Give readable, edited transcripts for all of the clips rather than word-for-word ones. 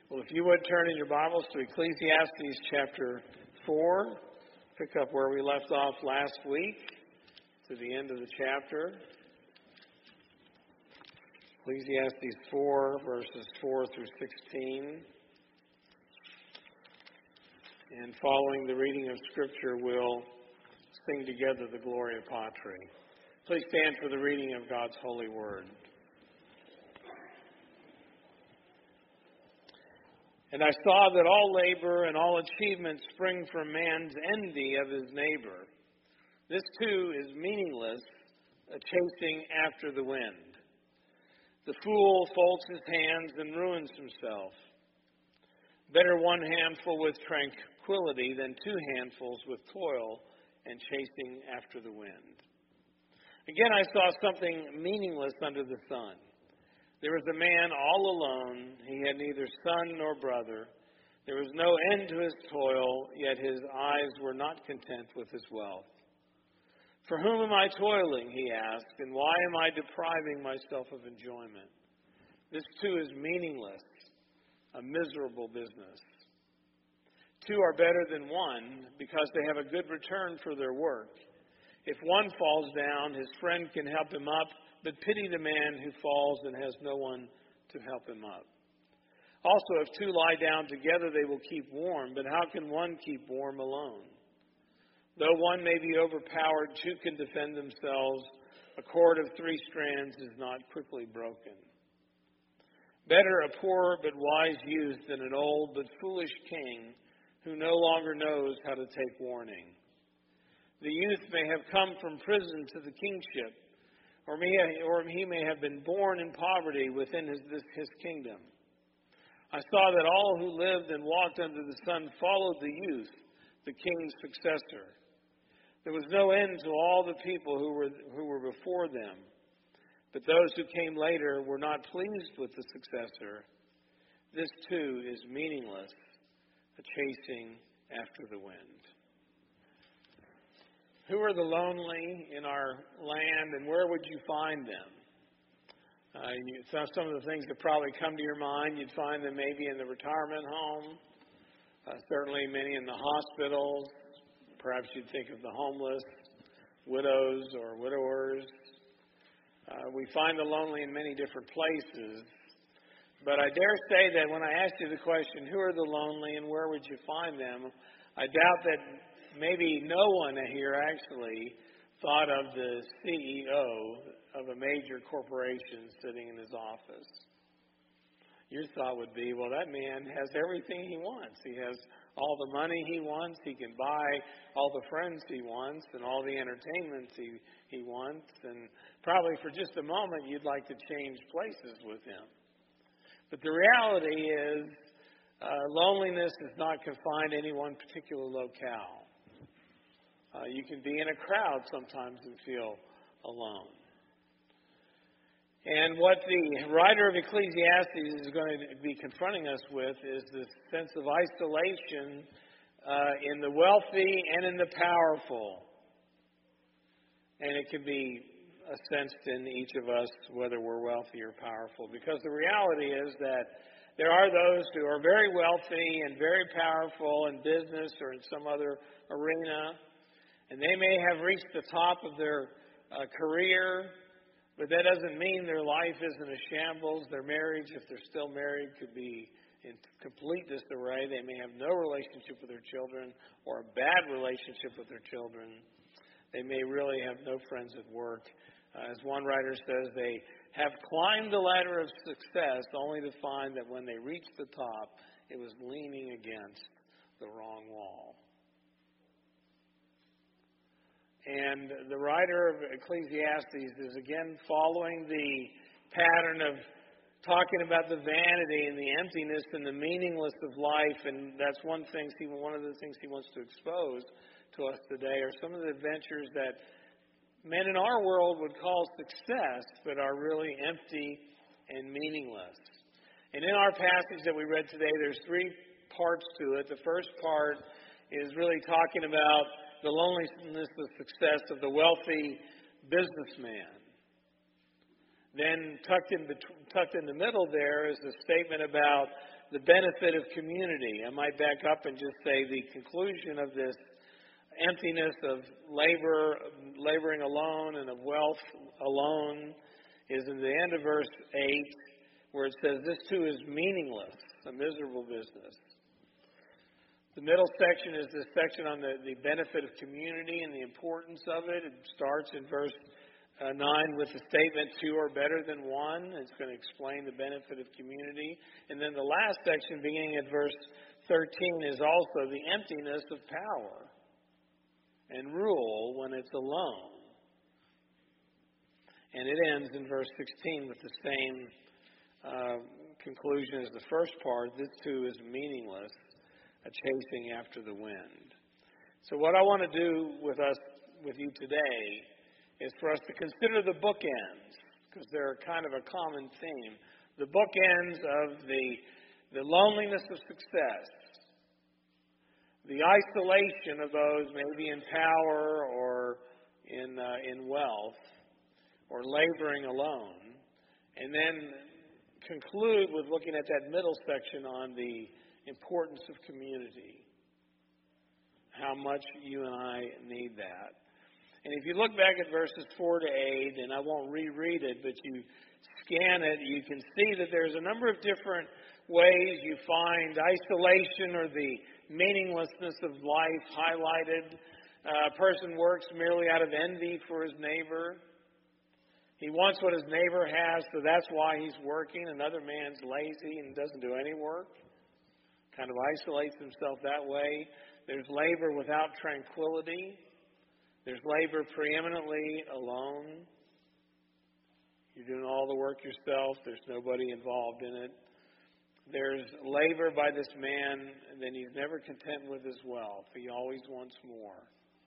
Well, if you would turn in your Bibles to Ecclesiastes chapter 4, pick up where we left off last week to the end of the chapter. Ecclesiastes 4, verses 4 through 16. And following the reading of Scripture, we'll sing together the Gloria Patri. Please stand for the reading of God's holy word. And I saw that all labor and all achievement spring from man's envy of his neighbor. This too is meaningless, a chasing after the wind. The fool folds his hands and ruins himself. Better one handful with tranquility than two handfuls with toil and chasing after the wind. Again, I saw something meaningless under the sun. There was a man all alone. He had neither son nor brother. There was no end to his toil, yet his eyes were not content with his wealth. For whom am I toiling, he asked, and why am I depriving myself of enjoyment? This too is meaningless, a miserable business. Two are better than one because they have a good return for their work. If one falls down, his friend can help him up, but pity the man who falls and has no one to help him up. Also, if two lie down together, they will keep warm, but how can one keep warm alone? Though one may be overpowered, two can defend themselves. A cord of three strands is not quickly broken. Better a poor but wise youth than an old but foolish king who no longer knows how to take warning. The youth may have come from prison to the kingship, or he may have been born in poverty within his kingdom. I saw that all who lived and walked under the sun followed the youth, the king's successor. There was no end to all the people who were before them. But those who came later were not pleased with the successor. This too is meaningless, a chasing after the wind. Who are the lonely in our land, and where would you find them? Some of the things that probably come to your mind, you'd find them maybe in the retirement home, certainly many in the hospitals. Perhaps you'd think of the homeless, widows or widowers. We find the lonely in many different places. But I dare say that when I asked you the question, who are the lonely and where would you find them, I doubt that maybe no one here actually thought of the CEO of a major corporation sitting in his office. Your thought would be, well, that man has everything he wants. He has all the money he wants. He can buy all the friends he wants and all the entertainment he wants. And probably for just a moment you'd like to change places with him. But the reality is loneliness is not confined to any one particular locale. You can be in a crowd sometimes and feel alone. And what the writer of Ecclesiastes is going to be confronting us with is this sense of isolation in the wealthy and in the powerful. And it can be sensed in each of us, whether we're wealthy or powerful. Because the reality is that there are those who are very wealthy and very powerful in business or in some other arena. And they may have reached the top of their career, but that doesn't mean their life isn't a shambles. Their marriage, if they're still married, could be in complete disarray. They may have no relationship with their children or a bad relationship with their children. They may really have no friends at work. As one writer says, they have climbed the ladder of success only to find that when they reached the top, it was leaning against the wrong wall. And the writer of Ecclesiastes is again following the pattern of talking about the vanity and the emptiness and the meaningless of life. And that's one of the things he wants to expose to us today are some of the adventures that men in our world would call success, but are really empty and meaningless. And in our passage that we read today, there's three parts to it. The first part is really talking about the loneliness of success of the wealthy businessman. Then tucked in the middle there is a statement about the benefit of community. I might back up and just say the conclusion of this emptiness of laboring alone, and of wealth alone is in the end of verse 8, where it says, this too is meaningless, a miserable business. The middle section is this section on the benefit of community and the importance of it. It starts in verse 9 with the statement, two are better than one. It's going to explain the benefit of community. And then the last section, beginning at verse 13, is also the emptiness of power and rule when it's alone. And it ends in verse 16 with the same conclusion as the first part. This too is meaningless, a chasing after the wind. So what I want to do with you today is for us to consider the bookends, because they're kind of a common theme. The bookends of the loneliness of success, the isolation of those maybe in power or in wealth, or laboring alone, and then conclude with looking at that middle section on the importance of community, how much you and I need that. And if you look back at verses 4 to 8, and I won't reread it, but you scan it, you can see that there's a number of different ways you find isolation or the meaninglessness of life highlighted. A person works merely out of envy for his neighbor. He wants what his neighbor has, so that's why he's working. Another man's lazy and doesn't do any work. Kind of isolates himself that way. There's labor without tranquility. There's labor preeminently alone. You're doing all the work yourself. There's nobody involved in it. There's labor by this man, and then he's never content with his wealth. He always wants more.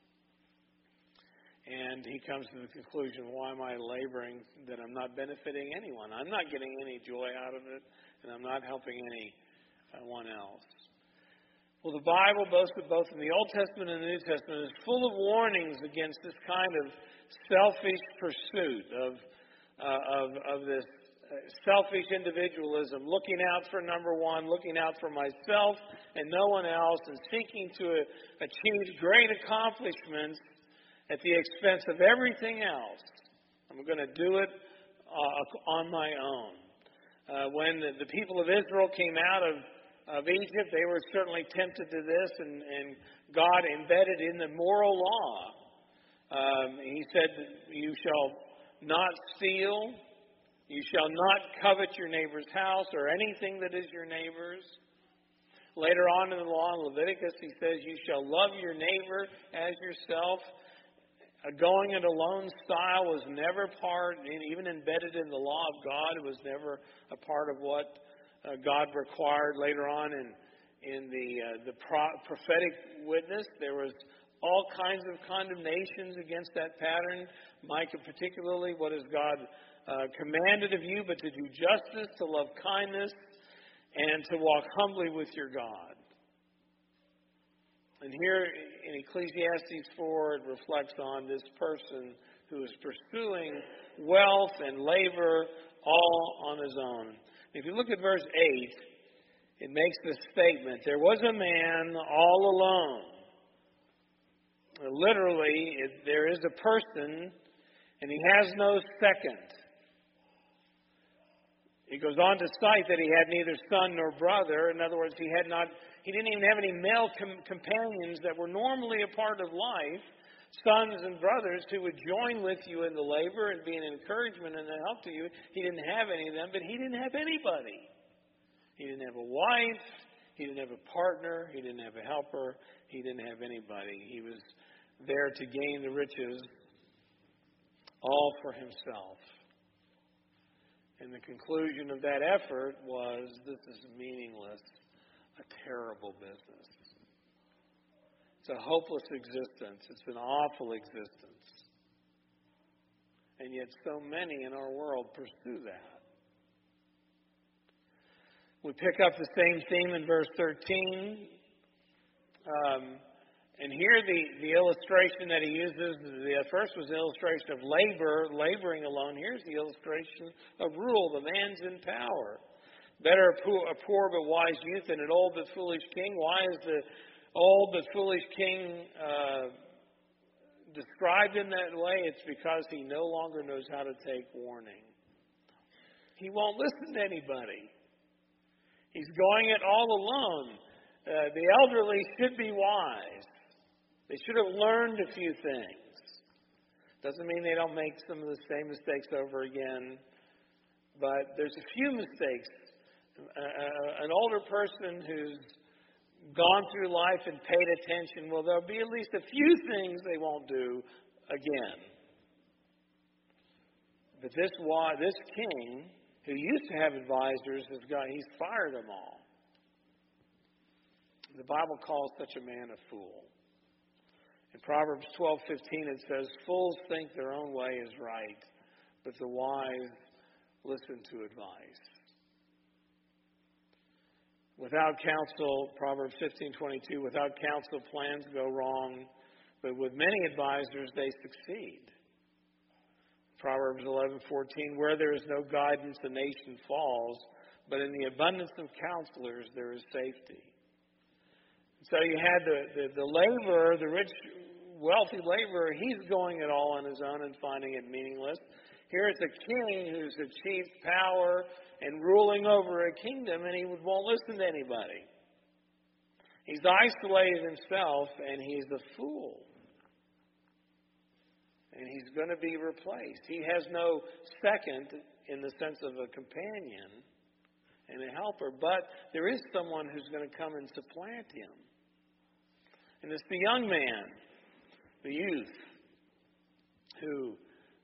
And he comes to the conclusion, why am I laboring that I'm not benefiting anyone? I'm not getting any joy out of it, and I'm not helping anyone else. Well, the Bible, both in the Old Testament and the New Testament, is full of warnings against this kind of selfish pursuit of this selfish individualism, looking out for number one, looking out for myself and no one else, and seeking to achieve great accomplishments at the expense of everything else. I'm going to do it on my own. When the people of Israel came out of Egypt, they were certainly tempted to this, and God embedded in the moral law. He said, you shall not steal, you shall not covet your neighbor's house or anything that is your neighbor's. Later on in the law in Leviticus, he says, you shall love your neighbor as yourself. A going it alone style was never even embedded in the law of God. It was never a part of what God required. Later on in the prophetic witness, there was all kinds of condemnations against that pattern. Micah particularly, what has God commanded of you, but to do justice, to love kindness, and to walk humbly with your God. And here in Ecclesiastes 4, it reflects on this person who is pursuing wealth and labor all on his own. If you look at verse 8, it makes this statement, there was a man all alone. Literally, there is a person, and he has no second. It goes on to cite that he had neither son nor brother. In other words, he didn't even have any male companions that were normally a part of life, sons and brothers who would join with you in the labor and be an encouragement and a help to you. He didn't have any of them, but he didn't have anybody. He didn't have a wife. He didn't have a partner. He didn't have a helper. He didn't have anybody. He was there to gain the riches all for himself. And the conclusion of that effort was, this is meaningless, a terrible business. It's a hopeless existence. It's an awful existence. And yet so many in our world pursue that. We pick up the same theme in verse 13. And here the illustration that he uses, the first was the illustration of laboring alone. Here's the illustration of rule. The man's in power. Better a poor but wise youth than an old but foolish king. Why is the old but foolish king described in that way? It's because he no longer knows how to take warning. He won't listen to anybody. He's going it all alone. The elderly should be wise. They should have learned a few things. Doesn't mean they don't make some of the same mistakes over again. But there's a few mistakes. An older person who's gone through life and paid attention, well, there'll be at least a few things they won't do again. But this king, who used to have advisors, he's fired them all. The Bible calls such a man a fool. In Proverbs 12:15 it says, "Fools think their own way is right, but the wise listen to advice." Without counsel, Proverbs 15:22, without counsel plans go wrong, but with many advisors they succeed. Proverbs 11:14, where there is no guidance, the nation falls, but in the abundance of counselors there is safety. So you had the laborer, the rich, wealthy laborer, he's going it all on his own and finding it meaningless. Here's a king who's achieved power and ruling over a kingdom, and he won't listen to anybody. He's isolated himself, and he's a fool. And he's going to be replaced. He has no second in the sense of a companion and a helper, but there is someone who's going to come and supplant him. And it's the young man, the youth, who,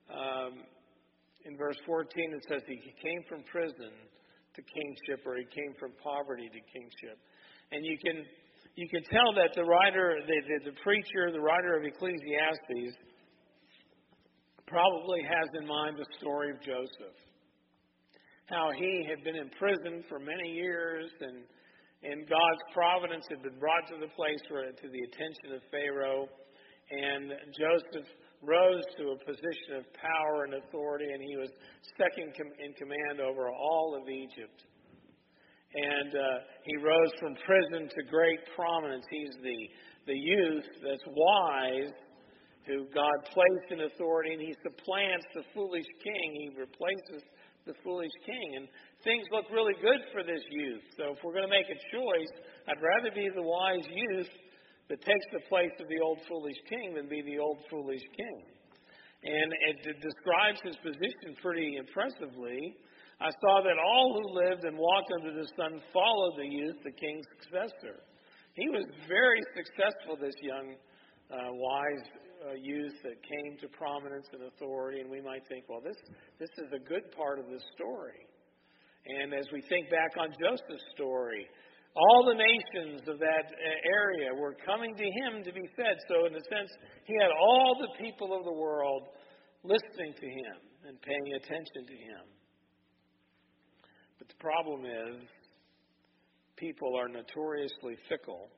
in verse 14 it says he came from prison to kingship, or he came from poverty to kingship. And you can tell that the writer, the preacher, the writer of Ecclesiastes probably has in mind the story of Joseph. How he had been in prison for many years, and God's providence had been brought to the place to the attention of Pharaoh. And Joseph rose to a position of power and authority, and he was second in command over all of Egypt. And he rose from prison to great prominence. He's the youth that's wise, who God placed in authority, and he supplants the foolish king. He replaces the foolish king. And things look really good for this youth. So if we're going to make a choice, I'd rather be the wise youth that takes the place of the old foolish king than be the old foolish king. And it describes his position pretty impressively. I saw that all who lived and walked under the sun followed the youth, the king's successor. He was very successful, this young, wise youth that came to prominence and authority. And we might think, well, this is a good part of the story. And as we think back on Joseph's story, all the nations of that area were coming to him to be fed. So in a sense, he had all the people of the world listening to him and paying attention to him. But the problem is, people are notoriously fickle.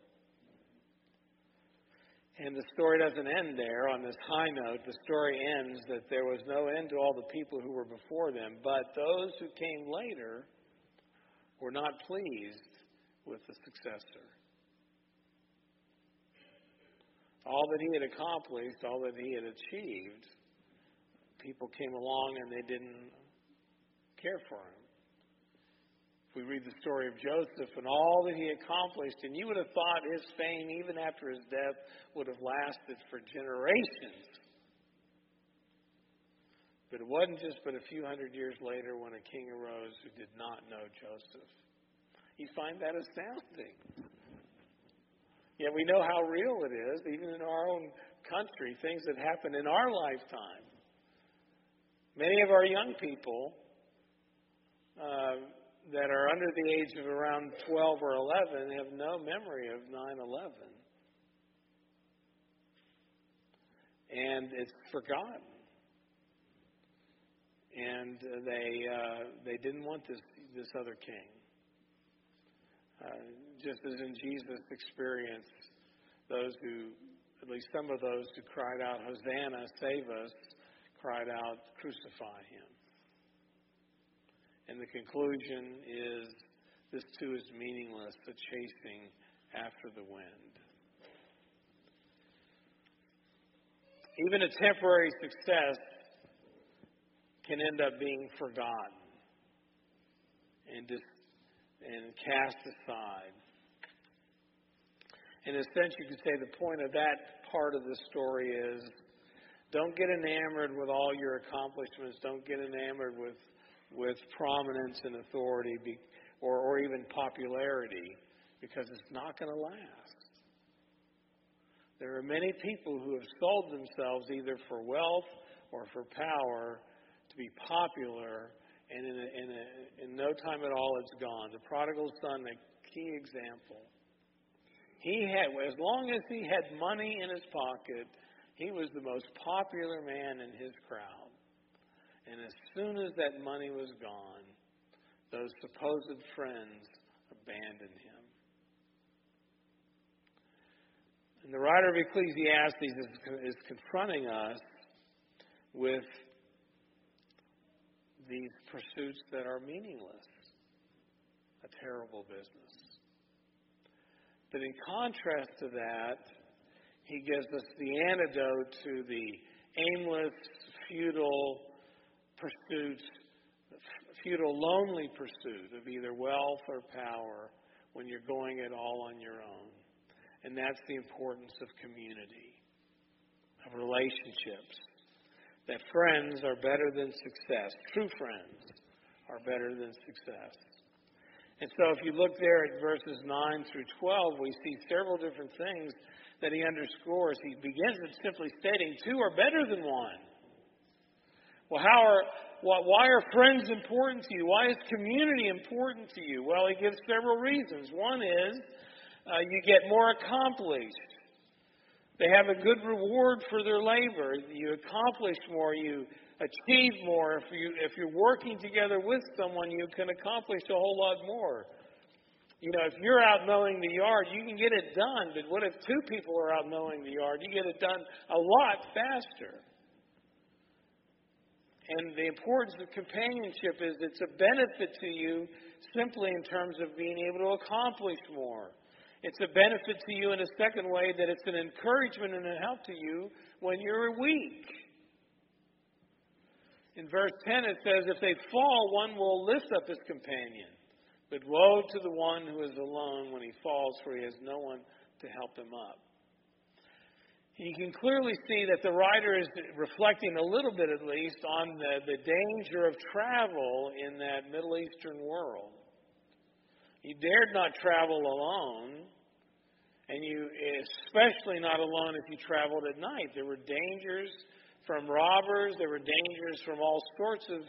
And the story doesn't end there on this high note. The story ends that there was no end to all the people who were before them, but those who came later were not pleased with the successor. All that he had accomplished, all that he had achieved, people came along and they didn't care for him. If we read the story of Joseph and all that he accomplished, and you would have thought his fame, even after his death, would have lasted for generations. But it wasn't just but a few hundred years later when a king arose who did not know Joseph. You find that astounding. Yet we know how real it is, even in our own country, things that happen in our lifetime. Many of our young people that are under the age of around 12 or 11 have no memory of 9/11. And it's forgotten. And they didn't want this other king. Just as in Jesus' experience, those who, at least some of those who cried out, "Hosanna, save us," cried out, "Crucify him." And the conclusion is This too is meaningless, a chasing after the wind. Even a temporary success can end up being forgotten and cast aside. In a sense, you could say the point of that part of the story is, don't get enamored with all your accomplishments. Don't get enamored with prominence and authority or even popularity, because it's not going to last. There are many people who have sold themselves either for wealth or for power to be popular, and in no time at all it's gone. The prodigal son, a key example. As long as he had money in his pocket, he was the most popular man in his crowd. And as soon as that money was gone, those supposed friends abandoned him. And the writer of Ecclesiastes is confronting us with these pursuits that are meaningless. A terrible business. But in contrast to that, he gives us the antidote to the aimless, futile pursuits, futile, lonely pursuit of either wealth or power when you're going it all on your own. And that's the importance of community, of relationships. That friends are better than success. True friends are better than success. And so if you look there at verses 9 through 12, we see several different things that he underscores. He begins with simply stating, two are better than one. Well, why are friends important to you? Why is community important to you? Well, he gives several reasons. One is you get more accomplished. They have a good reward for their labor. You accomplish more. You achieve more. If you're working together with someone, you can accomplish a whole lot more. You know, if you're out mowing the yard, you can get it done. But what if two people are out mowing the yard? You get it done a lot faster. And the importance of companionship is it's a benefit to you simply in terms of being able to accomplish more. It's a benefit to you in a second way that it's an encouragement and a help to you when you're weak. In verse 10 it says, if they fall, one will lift up his companion. But woe to the one who is alone when he falls, for he has no one to help him up. You can clearly see that the writer is reflecting a little bit at least on the danger of travel in that Middle Eastern world. You dared not travel alone, and you especially not alone if you traveled at night. There were dangers from robbers. There were dangers from all sorts of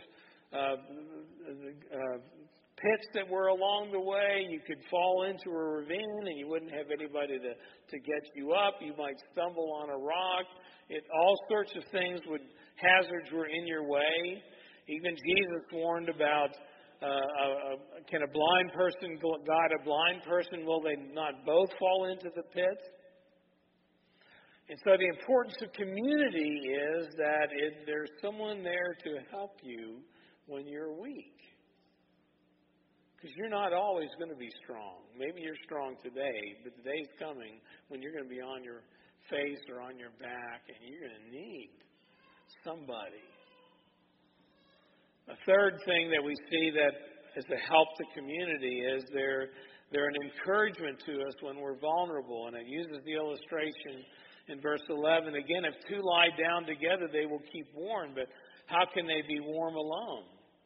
pits that were along the way. You could fall into a ravine and you wouldn't have anybody to get you up. You might stumble on a rock. All sorts of hazards were in your way. Even Jesus warned about, can a blind person guide a blind person? Will they not both fall into the pit? And so the importance of community is that there's someone there to help you when you're weak. Because you're not always going to be strong. Maybe you're strong today, but the day's coming when you're going to be on your face or on your back, and you're going to need somebody. A third thing that we see that is a help to community is they're an encouragement to us when we're vulnerable. And it uses the illustration in verse 11. Again, if two lie down together, they will keep warm, but how can they be warm alone?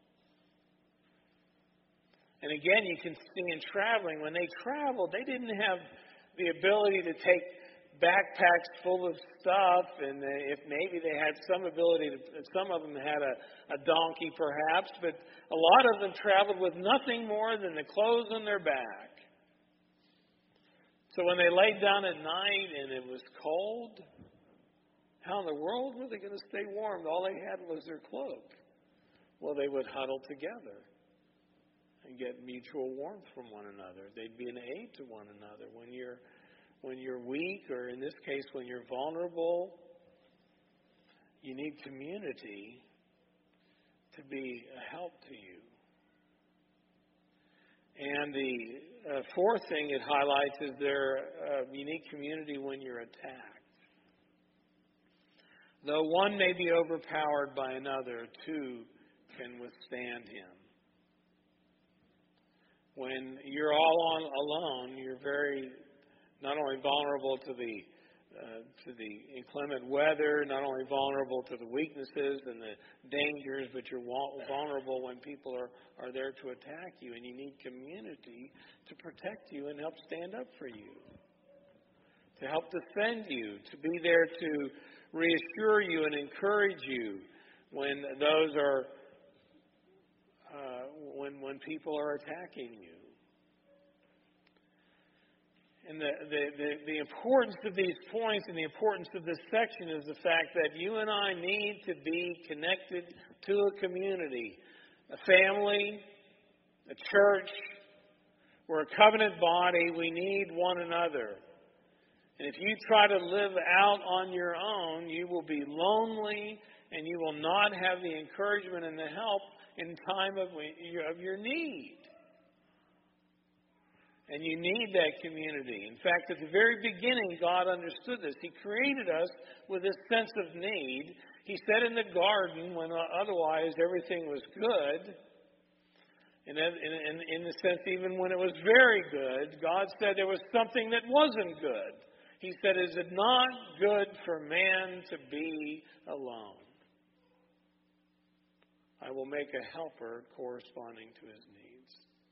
And again, you can see in traveling, when they traveled, they didn't have the ability to take backpacks full of stuff, and if maybe they had some ability some of them had a donkey perhaps, but a lot of them traveled with nothing more than the clothes on their back. So when they laid down at night and it was cold, how in the world were they going to stay warm? All they had was their cloak. Well, they would huddle together and get mutual warmth from one another. They'd be an aid to one another. When you're weak, or in this case, when you're vulnerable, you need community to be a help to you. And the fourth thing it highlights is their unique community when you're attacked. Though one may be overpowered by another, two can withstand him. When you're all alone, you're very not only vulnerable to the inclement weather, not only vulnerable to the weaknesses and the dangers, but you're vulnerable when people are there to attack you, and you need community to protect you and help stand up for you, to help defend you, to be there to reassure you and encourage you when those are when people are attacking you. And the importance of these points and the importance of this section is the fact that you and I need to be connected to a community, a family, a church. We're a covenant body. We need one another. And if you try to live out on your own, you will be lonely and you will not have the encouragement and the help in time of your need. And you need that community. In fact, at the very beginning, God understood this. He created us with this sense of need. He said in the garden, when otherwise everything was good, and in the sense even when it was very good, God said there was something that wasn't good. He said, "Is it not good for man to be alone? I will make a helper corresponding to his needs."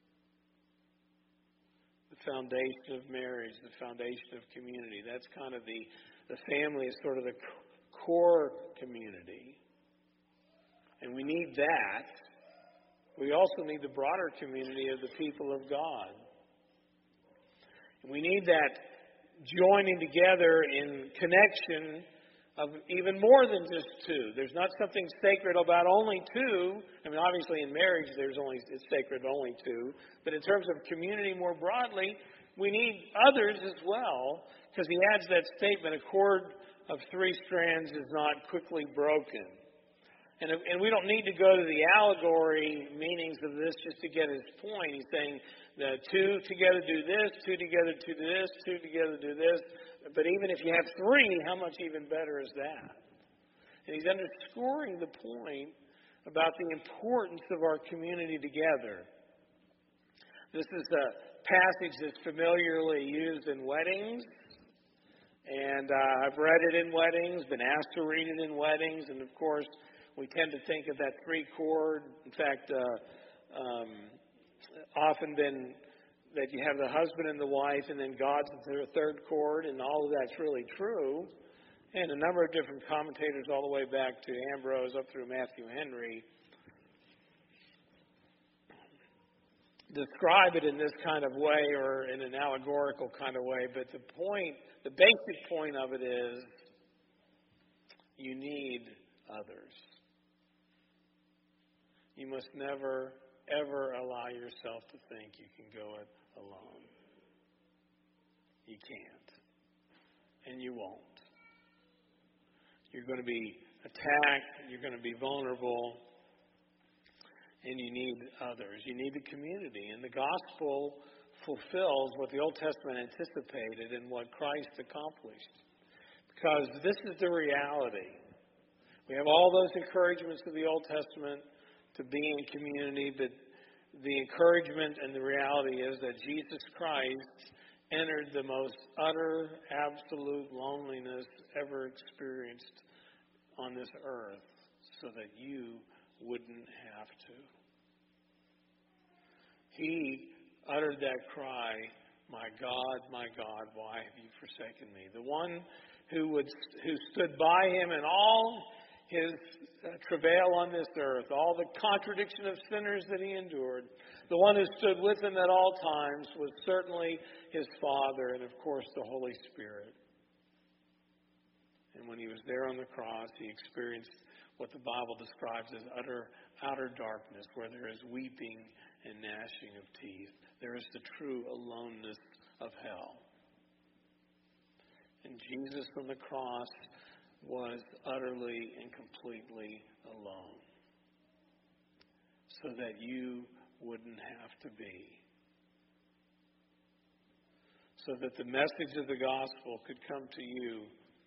The foundation of marriage, the foundation of community. That's kind of the family is sort of the core community. And we need that. We also need the broader community of the people of God. And we need that joining together in connection of even more than just two. There's not something sacred about only two. I mean, obviously in marriage it's sacred only two. But in terms of community more broadly, we need others as well, because he adds that statement, "A cord of three strands is not quickly broken." And we don't need to go to the allegory meanings of this just to get his point. He's saying the two together do this, two together do this, two together do this. But even if you have three, how much even better is that? And he's underscoring the point about the importance of our community together. This is a passage that's familiarly used in weddings. And I've read it in weddings, been asked to read it in weddings. And of course, we tend to think of that three chord. In fact, often been that you have the husband and the wife, and then God's the third chord, and all of that's really true. And a number of different commentators, all the way back to Ambrose up through Matthew Henry, describe it in this kind of way or in an allegorical kind of way. But the basic point of it is you need others. You must never, ever allow yourself to think you can go it alone. You can't. And you won't. You're going to be attacked. You're going to be vulnerable. And you need others. You need the community. And the gospel fulfills what the Old Testament anticipated and what Christ accomplished. Because this is the reality. We have all those encouragements of the Old Testament to be in community, but the encouragement and the reality is that Jesus Christ entered the most utter, absolute loneliness ever experienced on this earth so that you wouldn't have to. He uttered that cry, my God, why have you forsaken me?" The one who stood by him in all his travail on this earth, all the contradiction of sinners that he endured, the one who stood with him at all times was certainly his Father and, of course, the Holy Spirit. And when he was there on the cross, he experienced what the Bible describes as outer darkness, where there is weeping and gnashing of teeth. There is the true aloneness of hell. And Jesus on the cross was utterly and completely alone, so that you wouldn't have to be. so that the message of the gospel could come to you,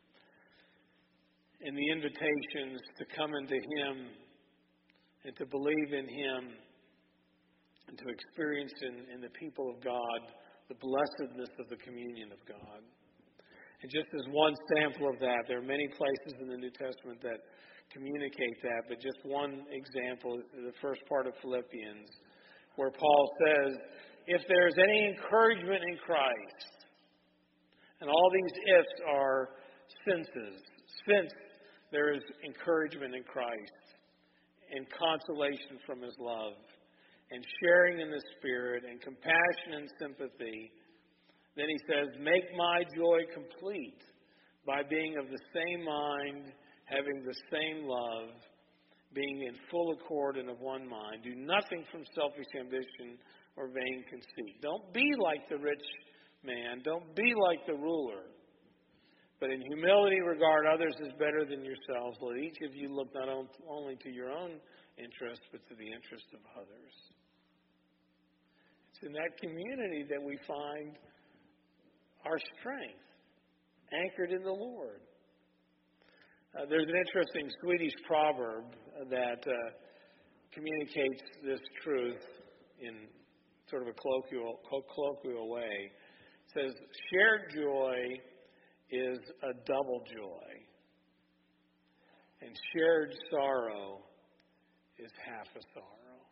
and the invitations to come into Him and to believe in Him and to experience in the people of God the blessedness of the communion of God. And just as one sample of that, there are many places in the New Testament that communicate that, but just one example is the first part of Philippians, where Paul says, if there is any encouragement in Christ, and all these ifs are since there is encouragement in Christ, and consolation from His love, and sharing in the Spirit, and compassion and sympathy, then he says, make my joy complete by being of the same mind, having the same love, being in full accord and of one mind. Do nothing from selfish ambition or vain conceit. Don't be like the rich man. Don't be like the ruler. But in humility regard others as better than yourselves. Let each of you look not only to your own interest, but to the interest of others. It's in that community that we find our strength, anchored in the Lord. There's an interesting Swedish proverb that communicates this truth in sort of a colloquial way. It says, shared joy is a double joy, and shared sorrow is half a sorrow.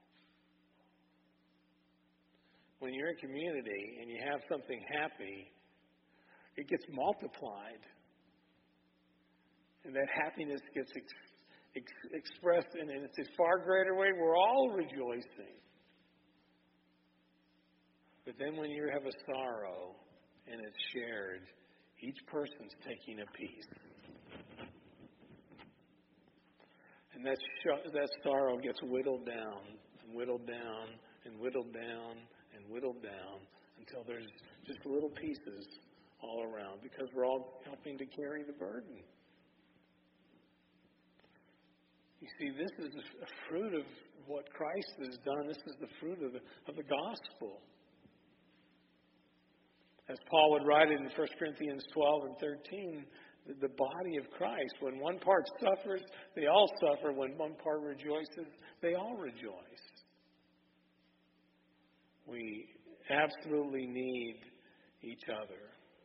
When you're in community and you have something happy, it gets multiplied. And that happiness gets expressed in it's a far greater way. We're all rejoicing. But then when you have a sorrow and it's shared, each person's taking a piece. And that sorrow gets whittled down and whittled down and whittled down and whittled down until there's just little pieces all around, because we're all helping to carry the burden. You see, this is a fruit of what Christ has done. This is the fruit of the gospel. As Paul would write it in 1 Corinthians 12 and 13, the body of Christ, when one part suffers, they all suffer. When one part rejoices, they all rejoice. We absolutely need each other.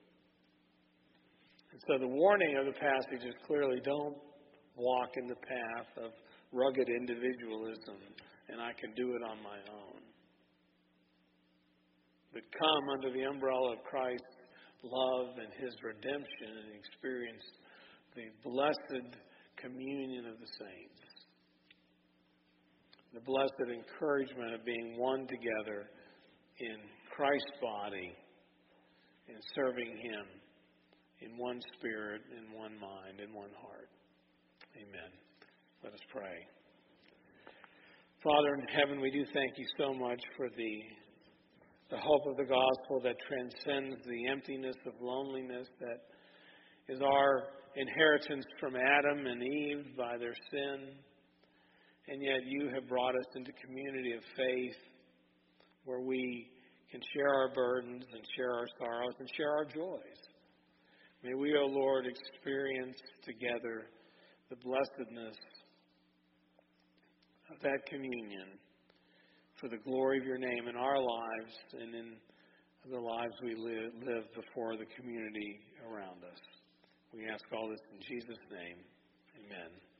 And so the warning of the passage is clearly, don't walk in the path of rugged individualism and I can do it on my own. But come under the umbrella of Christ's love and His redemption and experience the blessed communion of the saints. The blessed encouragement of being one together in Christ's body and serving Him in one spirit, in one mind, in one heart. Amen. Let us pray. Father in heaven, we do thank You so much for the hope of the gospel that transcends the emptiness of loneliness that is our inheritance from Adam and Eve by their sin. And yet You have brought us into community of faith where we can share our burdens and share our sorrows and share our joys. May we, O Lord, experience together the blessedness of that communion for the glory of Your name in our lives and in the lives we live before the community around us. We ask all this in Jesus' name. Amen.